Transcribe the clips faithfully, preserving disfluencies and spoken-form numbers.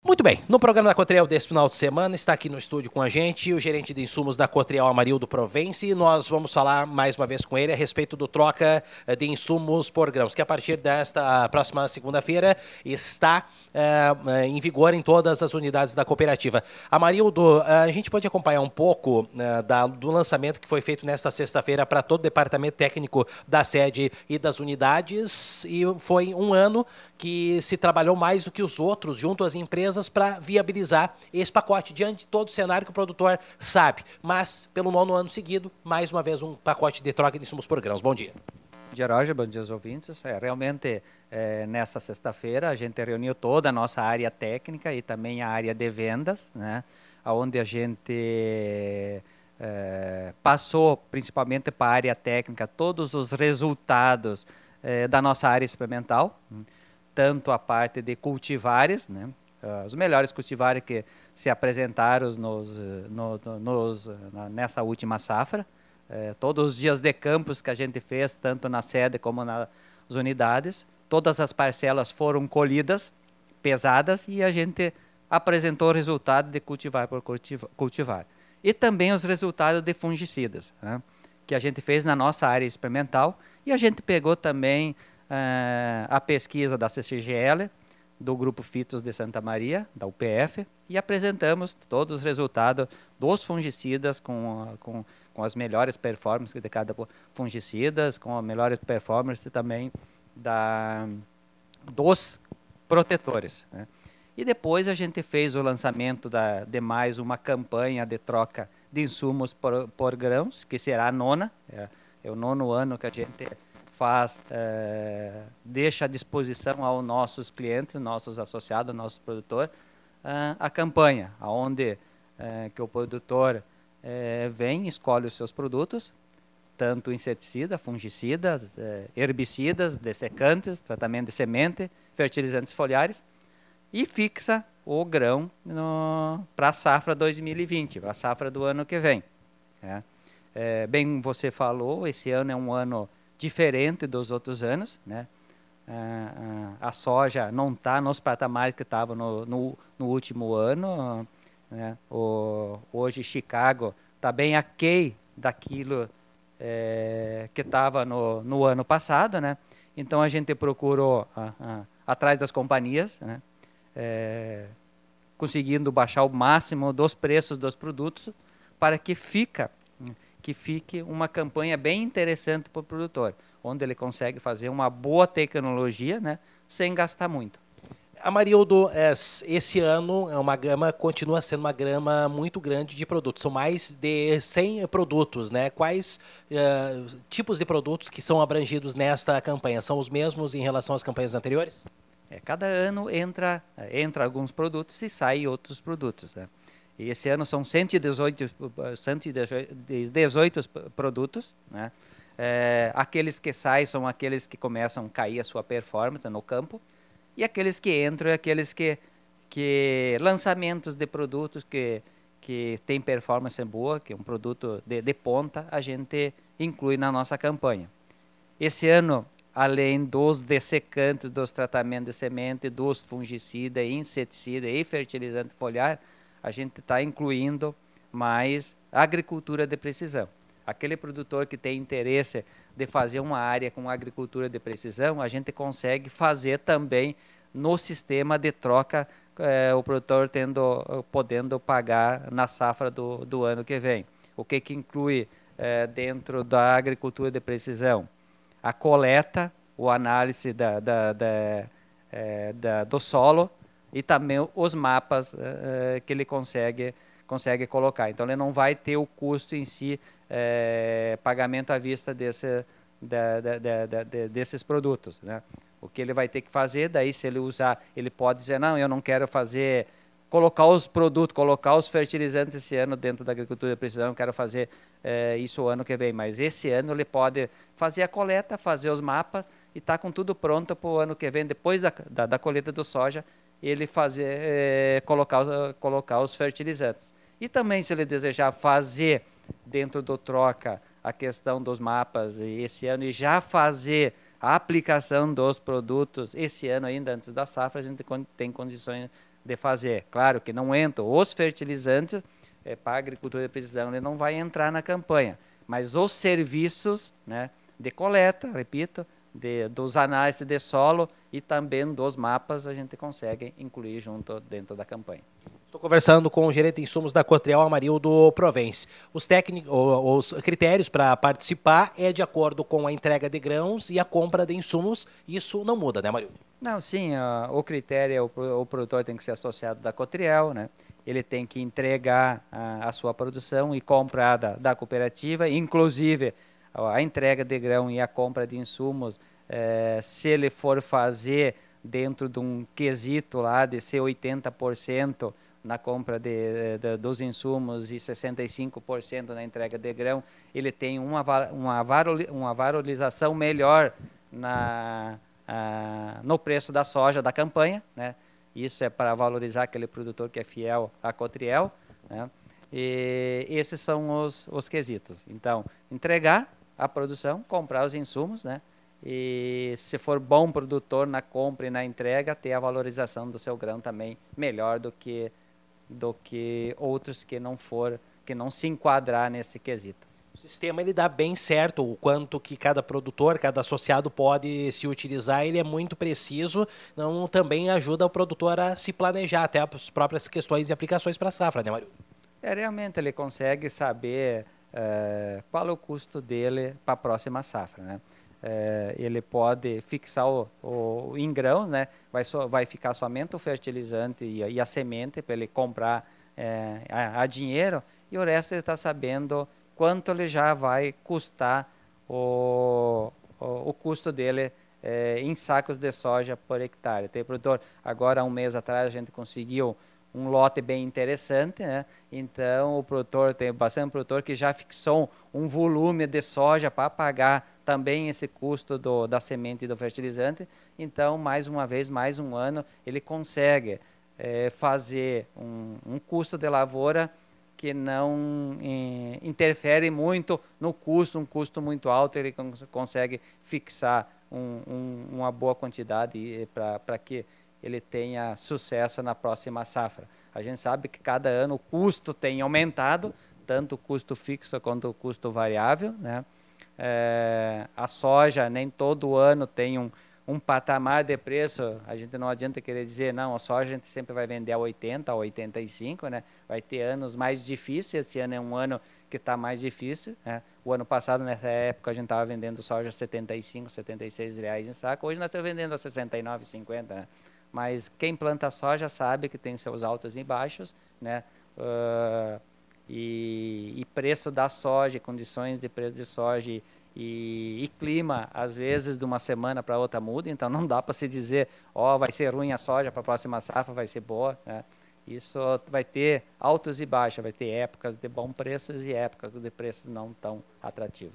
Muito bem, no programa da Cotriel desse final de semana está aqui no estúdio com a gente o gerente de insumos da Cotriel, Amarildo Provence, e nós vamos falar mais uma vez com ele a respeito do troca de insumos por grãos, que a partir desta próxima segunda-feira está uh, em vigor em todas as unidades da cooperativa. Amarildo, a gente pode acompanhar um pouco uh, da, do lançamento que foi feito nesta sexta-feira para todo o departamento técnico da sede e das unidades, e foi um ano que se trabalhou mais do que os outros junto às empresas para viabilizar esse pacote, diante de todo o cenário que o produtor sabe. Mas, pelo nono ano seguido, mais uma vez um pacote de troca de insumos por grãos. Bom dia. Bom dia, Roger. Bom dia aos ouvintes. É, realmente, é, nessa sexta-feira, a gente reuniu toda a nossa área técnica e também a área de vendas, né, onde a gente é, passou, principalmente para a área técnica, todos os resultados é, da nossa área experimental, tanto a parte de cultivares, né, os melhores cultivares que se apresentaram nos, no, nos, nessa última safra, é, todos os dias de campos que a gente fez, tanto na sede como nas unidades, todas as parcelas foram colhidas, pesadas, e a gente apresentou o resultado de cultivar por cultivar. E também os resultados de fungicidas, né, que a gente fez na nossa área experimental, e a gente pegou também uh, a pesquisa da C C G L, do Grupo Fitos de Santa Maria, da U P F, e apresentamos todos os resultados dos fungicidas com, com, com as melhores performances de cada fungicidas, com as melhores performances também da, dos protetores, né? E depois a gente fez o lançamento da, de mais uma campanha de troca de insumos por, por grãos, que será a nona, é, é o nono ano que a gente faz, é, deixa à disposição aos nossos clientes, nossos associados, nossos produtores, é, a campanha, onde é, que o produtor é, vem, escolhe os seus produtos, tanto inseticida, fungicidas, é, herbicidas, dessecantes, tratamento de semente, fertilizantes foliares, e fixa o grão para a safra dois mil e vinte, para a safra do ano que vem. É. É, bem, você falou, esse ano é um ano diferente dos outros anos, né? Ah, a soja não está nos patamares que estava no, no, no último ano, né? O, hoje Chicago está bem aquém daquilo é, que estava no, no ano passado, né? Então a gente procurou ah, ah, atrás das companhias, né? É, conseguindo baixar o máximo dos preços dos produtos para que fica que fique uma campanha bem interessante para o produtor, onde ele consegue fazer uma boa tecnologia, né, sem gastar muito. Amarildo, esse ano é uma gama, continua sendo uma gama muito grande de produtos, são mais de cem produtos, né? Quais uh, tipos de produtos que são abrangidos nesta campanha? São os mesmos em relação às campanhas anteriores? É, cada ano entra, entra alguns produtos e sai outros produtos, né? E esse ano são cento e dezoito, cento e dezoito produtos, né? É, aqueles que saem são aqueles que começam a cair a sua performance no campo, e aqueles que entram é aqueles que, que lançamentos de produtos que, que tem performance boa, que é um produto de, de ponta, a gente inclui na nossa campanha. Esse ano, além dos dessecantes, dos tratamentos de semente, dos fungicidas, inseticidas e fertilizante foliar, a gente está incluindo mais agricultura de precisão. Aquele produtor que tem interesse de fazer uma área com agricultura de precisão, a gente consegue fazer também no sistema de troca, eh, o produtor tendo, podendo pagar na safra do, do ano que vem. O que, que inclui eh, dentro da agricultura de precisão? A coleta, o análise da, da, da, eh, da, do solo, e também os mapas uh, que ele consegue, consegue colocar. Então, ele não vai ter o custo em si, uh, pagamento à vista desse, da, da, da, da, desses produtos, né? O que ele vai ter que fazer, daí se ele usar, ele pode dizer, não, eu não quero fazer, colocar os produtos, colocar os fertilizantes esse ano dentro da agricultura de precisão, eu quero fazer uh, isso o ano que vem. Mas esse ano ele pode fazer a coleta, fazer os mapas, e está com tudo pronto para o ano que vem, depois da, da, da colheita do soja, ele fazer, é, colocar, colocar os fertilizantes. E também, se ele desejar fazer dentro do troca a questão dos mapas esse ano e já fazer a aplicação dos produtos esse ano ainda, antes da safra, a gente tem condições de fazer. Claro que não entram os fertilizantes, é, para a agricultura de precisão ele não vai entrar na campanha, mas os serviços, né, de coleta, repito, de, dos análises de solo e também dos mapas a gente consegue incluir junto dentro da campanha. Estou conversando com o gerente de insumos da Cotriel, Amarildo Provence. Os, técnicos, os critérios para participar é de acordo com a entrega de grãos e a compra de insumos. Isso não muda, né, Amarildo? Não, sim, uh, o critério é o, o produtor tem que ser associado da Cotriel, né? Ele tem que entregar a, a sua produção e comprar da, da cooperativa, inclusive a, a entrega de grão e a compra de insumos, eh, se ele for fazer dentro de um quesito lá de ser oitenta por cento na compra de, de, dos insumos e sessenta e cinco por cento na entrega de grão, ele tem uma, uma, uma valorização melhor na, a, no preço da soja da campanha, né? Isso é para valorizar aquele produtor que é fiel à Cotriel, né? E esses são os, os quesitos. Então, entregar a produção, comprar os insumos, né? E se for bom produtor na compra e na entrega, ter a valorização do seu grão também melhor do que do que outros que não for, que não se enquadrar nesse quesito. O sistema ele dá bem certo o quanto que cada produtor, cada associado pode se utilizar, ele é muito preciso, não também ajuda o produtor a se planejar até as próprias questões e aplicações para a safra, né, Mário? É, realmente ele consegue saber é, qual é o custo dele para a próxima safra, né? É, ele pode fixar o, o em grãos, né? Vai, so, vai ficar somente o fertilizante e, e a semente para ele comprar é, a, a dinheiro, e o resto ele está sabendo quanto ele já vai custar o, o, o custo dele é, em sacos de soja por hectare. Tem produtor, agora há um mês atrás a gente conseguiu um lote bem interessante, né? Então o produtor, tem bastante produtor que já fixou um volume de soja para pagar também esse custo do, da semente e do fertilizante. Então, mais uma vez, mais um ano, ele consegue é, fazer um, um custo de lavoura que não é, interfere muito no custo, um custo muito alto, ele cons consegue fixar um, um, uma boa quantidade para que ele tenha sucesso na próxima safra. A gente sabe que cada ano o custo tem aumentado, tanto o custo fixo quanto o custo variável, né? É, a soja nem todo ano tem um, um patamar de preço, a gente não adianta querer dizer, não, a soja a gente sempre vai vender a oitenta, a oitenta e cinco, né? Vai ter anos mais difíceis, esse ano é um ano que está mais difícil, né? O ano passado, nessa época, a gente estava vendendo soja a setenta e cinco, setenta e seis reais em saco, hoje nós estamos vendendo a sessenta e nove, cinquenta, né? Mas quem planta soja sabe que tem seus altos e baixos, né? Uh, e, e preço da soja, condições de preço de soja e, e, e clima, às vezes, de uma semana para outra muda, então não dá para se dizer, ó, oh, vai ser ruim a soja, para a próxima safra vai ser boa, né? Isso vai ter altos e baixos, vai ter épocas de bons preços e épocas de preços não tão atrativos.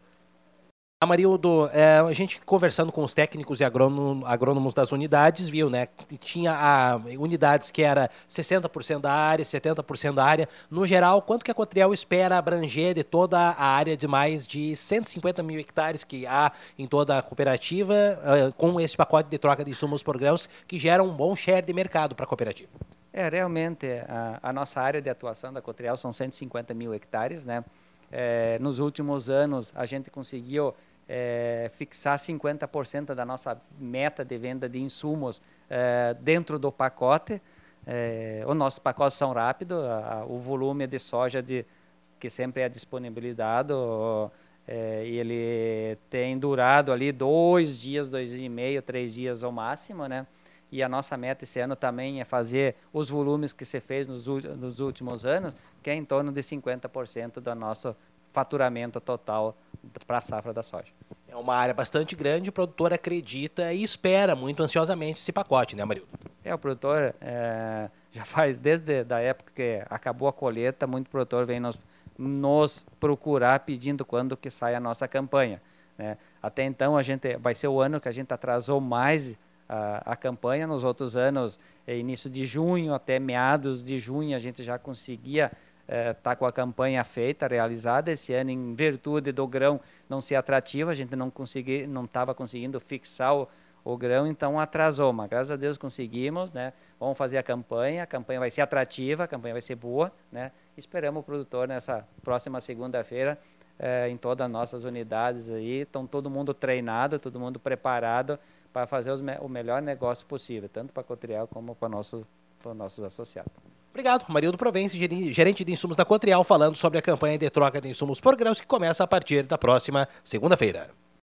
Amarildo, é, a gente conversando com os técnicos e agrônomo, agrônomos das unidades, viu, né? Tinha a, unidades que era sessenta por cento da área, setenta por cento da área. No geral, quanto que a Cotriel espera abranger de toda a área de mais de cento e cinquenta mil hectares que há em toda a cooperativa, uh, com esse pacote de troca de insumos por grãos, que gera um bom share de mercado para a cooperativa? É, realmente, a, a nossa área de atuação da Cotriel são cento e cinquenta mil hectares, né? É, nos últimos anos, a gente conseguiu É, fixar cinquenta por cento da nossa meta de venda de insumos é, dentro do pacote. É, os nossos pacotes são rápidos, a, a, o volume de soja de, que sempre é disponibilizado, é, ele tem durado ali dois dias, dois dias e meio, três dias ao máximo, né? E a nossa meta esse ano também é fazer os volumes que se fez nos, nos últimos anos, que é em torno de cinquenta por cento do nosso faturamento total para a safra da soja. É uma área bastante grande, o produtor acredita e espera muito ansiosamente esse pacote, né, Amarildo? É, o produtor é, já faz, desde a época que acabou a colheita, muito produtor vem nos, nos procurar pedindo quando que sai a nossa campanha, né? Até então, a gente, vai ser o ano que a gente atrasou mais a, a campanha. Nos outros anos, é, início de junho até meados de junho, a gente já conseguia está é, com a campanha feita, realizada. Esse ano, em virtude do grão não ser atrativo, a gente não consegui, não estava conseguindo fixar o, O grão, então, atrasou, mas graças a Deus conseguimos, né? Vamos fazer a campanha, a campanha vai ser atrativa, a campanha vai ser boa, né? Esperamos o produtor nessa próxima segunda-feira, eh, em todas as nossas unidades aí, estão todo mundo treinado, todo mundo preparado para fazer os me o melhor negócio possível, tanto para a Cotrial como para nosso, os nossos associados. Obrigado, Amarildo Provenci, gerente de insumos da Cotrial, falando sobre a campanha de troca de insumos por grãos que começa a partir da próxima segunda-feira.